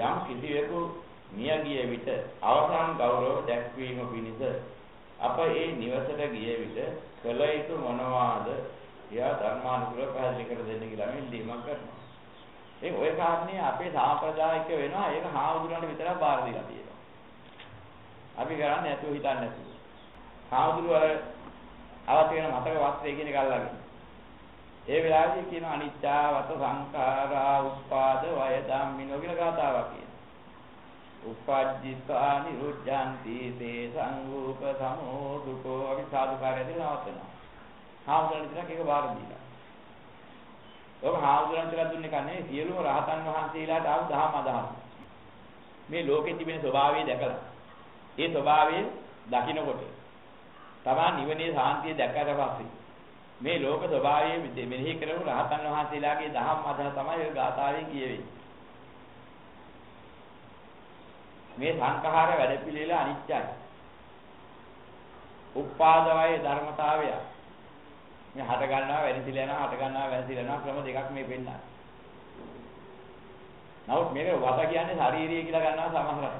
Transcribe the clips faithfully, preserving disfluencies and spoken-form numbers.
යම් කිසිවෙකු මිය ගිය විට අවසන් ගෞරව දැක්වීම පිණිස අප ඒ නිවසට ගිය විට කළ යුතු මොනවාද එයා ධර්මානුකූලව පැහැදිලි කර දෙන්න කියලා මේ දීමක් කරනවා. ඒ ඔය කාරණේ අපේ සාම්ප්‍රදායික වෙනවා. ඒක හාමුදුරන්ට විතරක් බාර දීලා තියෙනවා. අපි කරන්නේ නැතුව හිතන්නේ නැතුව. හාමුදුරුවෝ අවශ්‍ය වෙන මතක වස්ත්‍රය කියන එක අල්ලගෙන. ඒ වෙලාවේදී කියන අනිච්චාවත සංඛාරා උපාද වය ධම්මිනෝ කියන කතාවක් කියනවා. උපජ්ජිතා නිරුද්ධಂತಿ තේ සංරූප සමෝදුකෝ අපි සාදුකාරයදී නවත්වනවා. හාමුදුරන් විතරක් ඒක බාර දීලා. ඔබ හාමුදුරන් කියලා දුන්නේ කන්නේ සියලුම රහතන් වහන්සේලාට ආව දහම අදහස්. මේ ලෝකේ තිබෙන ස්වභාවය දැකලා. ඒ ස්වභාවය දකින්නකොට තමා නිවනේ සාන්තිය දැක්කට පස්සේ මේ ලෝක ස්වභාවය මෙනෙහි කරපු රහතන් වහන්සේලාගේ දහම් අදහස තමයි ඔය ගාථාවෙන් කියවෙන්නේ. මේ සංඛාර වැඩ පිළිවෙල අනිත්‍යයි. උපාදවය ධර්මතාවය. මේ හට ගන්නවා වැඩිසිලා යනවා හට ගන්නවා වැඩිසිලා යනවා ක්‍රම දෙකක් මේ පෙන්නනවා. නමුත් මේක වත කියන්නේ ශාරීරිය කියලා ගන්නවා සමහරක්.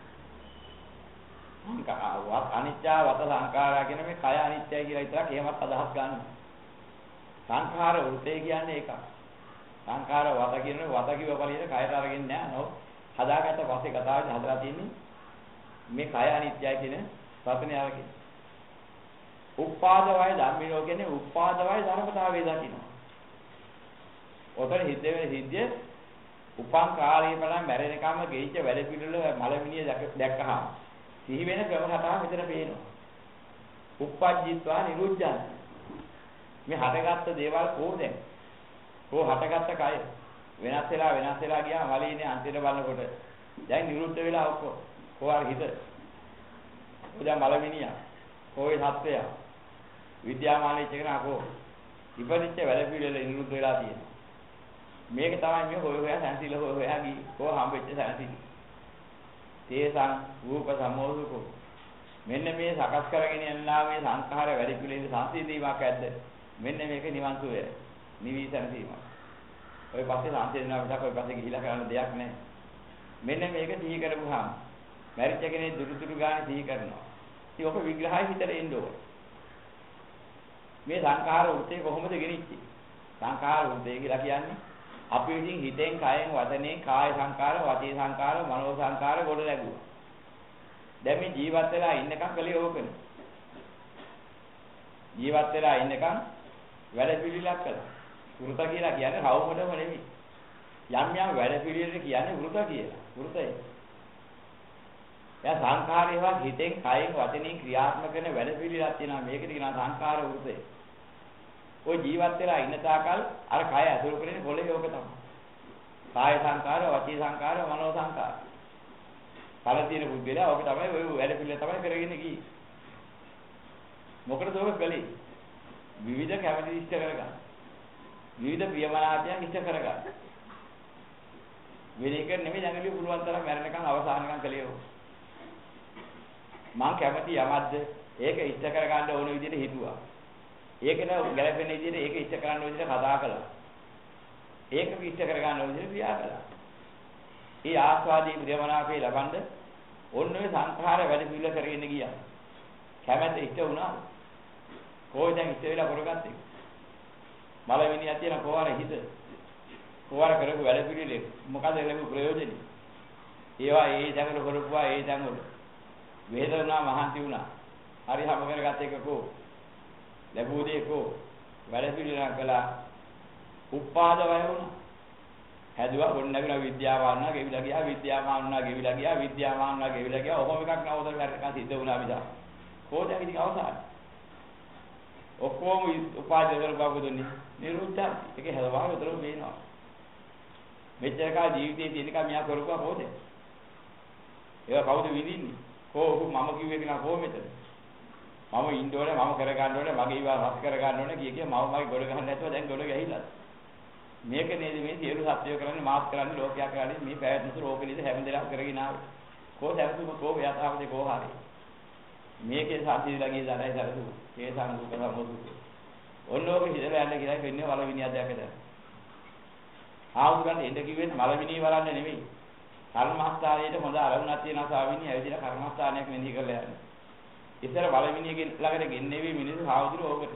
සංඛාර අනිත්‍ය වත සංඛාරා කියන මේ කය අනිත්‍යයි කියලා විතරක් එහෙමත් අදහස් ගන්නවා. සංඛාර වෘතේ කියන්නේ ඒක. සංඛාර වත කියන්නේ වත කිව්ව පළියට කයට අරගෙන නෑ නෝ. හදාගත්ත පස්සේ කතාවෙන් හදලා තියෙන්නේ මේ කය අනිත්‍යයි කියන වචනේ අරගෙන. උපාදවය ධම්මිනෝ කියන්නේ උපාදවය ධර්මතාවය දකින්න. ඔතන හිතේ වෙන සිද්ධිය උපං කාලයේ බලන් මැරෙනකම්ම ගෙයිච්ච වැඩ පිළිවෙල මලමිනිය දැක්කහම සිහි වෙන ක්‍රම හතරක් මෙතන පේනවා. උප්පජ්ජිත්වා නිරුද්ධං. මේ හටගත්ත දේවල් කොහොමද? කො හටගත්ත කය වෙනස් වෙලා වෙනස් වෙලා ගියා මලිනේ අන්තිමට බලනකොට දැන් නිරුද්ධ වෙලා ඔක්කොම කොහාර හිත උදා මලමිනියා කොයි සත්‍යය විද්‍යාමාන වෙච්ච කෙනා කො ඉපදිච්ච වැඩ පිළිවෙල නිරුද්ධ වෙලා තියෙනවා. මේක තමයි මේ හොය හොයා සැනසීල හොය හොයා ගියේ කො හම්බෙච්ච සැනසීල. තේසං රූප සමෝධකෝ මෙන්න මේ සකස් කරගෙන යනවා මේ සංඛාර වැඩ පිළිවෙල සංසිඳීමක් ඇද්ද? මෙන්න මේක නිවන් සුවය නිවි සැනසීමක්. ඔය පස්සේ සාන්තිය දෙනවා මිසක් ඔය පස්සේ ගිහිලා කරන්න දෙයක් නැහැ. මෙන්න මේක සිහි කරපුවාම මැරිච්ච කෙනේ දුරු දුරු ගානේ සිහි කරනවා. ඉතින් ඔක විග්‍රහය හිතට එන්න ඕන. මේ සංඛාර වෘත්තේ කොහොමද ගෙනිච්චේ? සංඛාර වෘත්තේ කියලා කියන්නේ අපි විසින් හිතෙන් කයෙන් වදනෙන් කාය සංඛාර, වාචී සංඛාර, මනෝ සංඛාර ගොඩ නැගුවා. දැන් මේ ජීවත් වෙලා ඉන්නකම් කලේ ඕකනේ. ජීවත් වෙලා ඉන්නකම් වැඩ පිළිලක් කළා. වෘත කියලා කියන්නේ රවුමඩම නෙමෙයි. යම් යම් වැඩ පිළිවෙලට කියන්නේ වෘත කියලා. වෘතය. එයා සංඛාරේවා හිතෙන් කයෙන් වචනෙන් ක්‍රියාත්මක කරන වැඩ පිළිවෙලක් තියෙනවා. මේකට කියනවා සංඛාර වෘතය. ඔය ජීවත් වෙලා ඉන්න තාකල් අර කය ඇසුරු කරන්නේ පොළේ යෝග තමයි. කාය සංඛාර, වචී සංඛාර, මනෝ සංඛාර. පළ තියෙන බුද්ධිලා ඔක තමයි ඔය වැඩ පිළිවෙල තමයි කරගෙන ගියේ. මොකටද ඔක කළේ? විවිධ කැමැති ඉෂ්ට කරගන්න. විවිධ ප්‍රියමනාපයන් ඉෂ්ට කරගන්න. මේක නෙමෙයි ළඟදී පුළුවන් තරම් මැරෙනකන් අවසානකම් කළේ ඕක. මං කැමති යමක්ද ඒක ඉෂ්ට කරගන්න ඕන විදිහට හිතුවා. ඒක නේ ගැළපෙන විදිහට ඒක ඉෂ්ට කරන්න ඕන විදිහට කතා කළා. ඒක ඉෂ්ට කරගන්න ඕන විදිහට ක්‍රියා කළා. ඒ ආස්වාදී ප්‍රියමනාපේ ලබනද ඔන්න ඔය සංඛාර වැඩ පිළිවෙල කරගෙන ගියා. කැමැත්ත ඉෂ්ට වුණා. කොහොමද දැන් ඉෂ්ට වෙලා කරගත්තේ? මලවිනිය තියෙන කොහාර හිත කොහාර කරපු වැඩ පිළිවෙල මොකද ලැබු ප්‍රයෝජනෙ? ඒවා ඒ දඟල කරපුවා ඒ දඟල වේදනා මහන්ති වුණා. හරි හැම කරගත්ත එකකෝ ලැබුව දෙකෝ වැඩ පිළිවෙල කළා. උපාද වය වුණා. හැදුවා ගොඩ නැගිලා විද්‍යාවාන් වුණා ගෙවිලා ගියා විද්‍යාමාන් වුණා ගෙවිලා ගියා විද්‍යාමාන් වුණා ගෙවිලා ගියා ඔහොම එකක් නවතර වැඩකම් සිද්ධ වුණා විතර. කොහොමද ඉතින් අවසානයේ ඔක්කොම උපාද කරපුවා දුන්නේ නිරුද්ධ ඒකේ හැදවා විතර වෙනවා. මෙච්චර කාල ජීවිතේ තියෙනකම් මෙයා කරපුවා කොහොමද? ඒක කවුද විඳින්නේ? කොහොම මම කිව්වේ කියලා කොහොමද? මම ඉන්න ඕනේ මම කර ගන්න ඕනේ මගේ ඉවා රස කර ගන්න ඕනේ කිය කිය මම මගේ ගොඩ ගන්න නැතුව දැන් ගොඩ ගහිලා. මේක නේද මේ සියලු සත්‍යය කරන්නේ මාත් කරන්නේ ලෝකයා කරන්නේ මේ පැවැත්ම රෝග නේද හැම දෙයක් කරගෙන ආවේ. කොහොමද හැමතුම කොහොම යථාර්ථයේ කොහාරි. මේකේ සාධිලා ගිය දානයි සරසු. ඒ සංගුක සම්මුතු. ඔන්නෝක හිතලා යන්න කියලා වෙන්නේ වලවිනියක් දැකද. ආවුගන් එන්න කිව්වෙත් මලවිනිය වලන්න නෙමෙයි. කර්මස්ථානයේට හොඳ අරමුණක් තියෙනවා ස්වාමීනි ඇවිදලා කර්මස්ථානයක් මෙනෙහි කරලා යන්න. ඉතර බලමිනියගේ ළඟට ගෙන්නේවි මිනිස්සු හාමුදුරුවෝ ඕකට.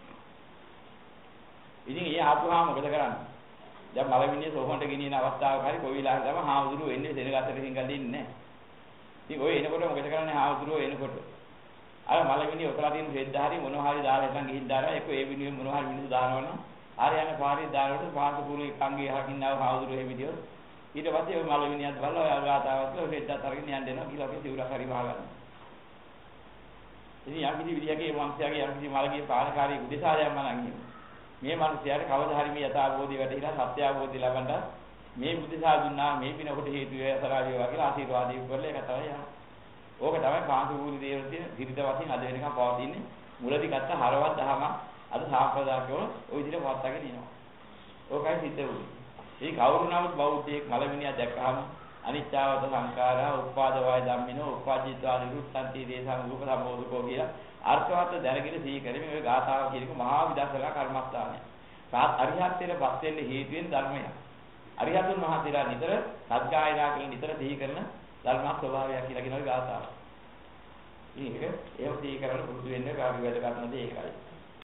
ඉතින් ඒ ආපුහා මොකද කරන්නේ? දැන් බලමිනිය සෝහොන්ට ගෙනියන අවස්ථාවක හරි කොයි වෙලාවක තමයි හාමුදුරුවෝ එන්නේ සෙනගතට හින්ගල් දෙන්නේ නැහැ. ඉතින් ඔය එනකොට මොකද කරන්නේ හාමුදුරුවෝ එනකොට? අර මලමිනිය ඔතලා තියෙන රෙද්ද හරි මොනවා හරි දාලා ඉතින් ගිහින් දානවා ඒක ඒ විනිය මොනවා හරි මිනිස්සු දානවනම් ආර යන පාරේ දානකොට පාන්තු කුරුේ කංගේ හකින්නව හාමුදුරුවෝ එහෙ විදියට ඊට පස්සේ ඔය මලමිනියත් බලලා ඔය අගාතාවත් ඔය රෙද්දත් අරගෙන යන්න දෙනවා කියලා අපි සිවුරක් හරි වහගන්නවා. ඉතින් යම් කිසි විදියකේ වංශයාගේ යම් කිසි මලගේ පාලකාරී උදෙසාරයක් මනන් මේ මිනිස්යාට කවදා හරි මේ යථාභෝධය වැටහිලා සත්‍ය අවබෝධය ලබන්න මේ බුද්ධසා දුන්නා මේ පිනකොට හේතු වේ අසරා වේවා කියලා ආශිර්වාදය කරලා ඒක තමයි යන්නේ. ඕක තමයි පාංශු කුරුලි දේවල් තියෙන විරිත වශයෙන් අද වෙනකම් පවතින්නේ. මුලදී ගත්ත හරවත් දහම අද සාම්ප්‍රදායිකව ওই විදිහට පවත්වාගෙන යනවා. ඕකයි සිද්ධ වෙන්නේ. මේ කවුරු නමුත් බෞද්ධයෙක් මලමිනියා දැක්කහම අනිච්චවද සංඛාරා උපාද වය ධම්මිනෝ උපාජිත්වා නිරුත්තන්ති දේශං රූප සම්මෝධකෝ කියලා අර්ථවත් දැනගෙන සිහි කරමින් ඔය ගාථාව කියන එක මහා විදර්ශනා කර්මස්ථානය. සාත් අරිහත්ත්වයට පත් වෙන්න හේතු වෙන ධර්මය. අරිහතුන් වහන්සේලා නිතර සත්‍යයනා කියන නිතර සිහි කරන ධර්ම ස්වභාවය කියලා කියන ඔය ගාථාව. මේක ඒව සිහි කරලා පුරුදු වෙන්න කාර්ය වැඩ කරන දේ ඒකයි.